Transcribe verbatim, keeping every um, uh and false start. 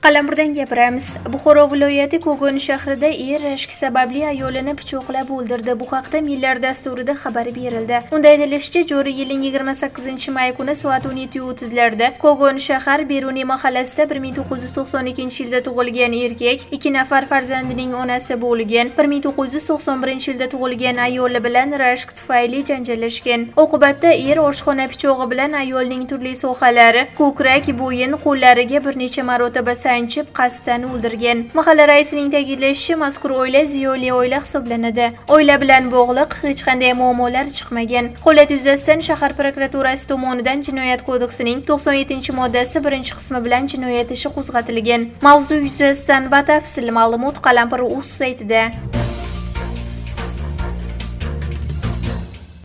Qalampirdan gapiramiz. Buxoro viloyati Kogon shahrida er rashk sababli ayolini pichoqlab o'ldirdi. Bu haqda Millar dasturida xabar berildi. Unda aytilishicha, joriy yilning yigirma sakkizinchi may kuni soat o'n yetti o'ttizlarda Kogon shahar Beruniy mahallasida bir ming to'qqiz yuz to'qson ikkinchi yilda tug'ilgan erkak ikki nafar farzandining onasi bo'lgan bir ming to'qqiz yuz to'qson birinchi yilda tug'ilgan ayoli bilan rashk tufayli janjallashgan. Oqibatda er oshxona pichog'i bilan ayolning turli sohalari, ko'krak, bo'yin, qo'llariga bir necha marotaba sanchib qasddan o'ldirgan. Mahalla raisining ta'kidlashicha, mazkur oila ziyoli oila hisoblanadi. Oila bilan bog'liq hech qanday muammolar chiqmagan. Holat yuzasidan shahar prokuraturasi tomonidan Jinoyat kodeksining to'qson yettinchi moddasi birinchi qismi bilan jinoyat ishi qo'zg'atilgan. Mavzu yuzasidan batafsil ma'lumot Qalampir.uz saytida.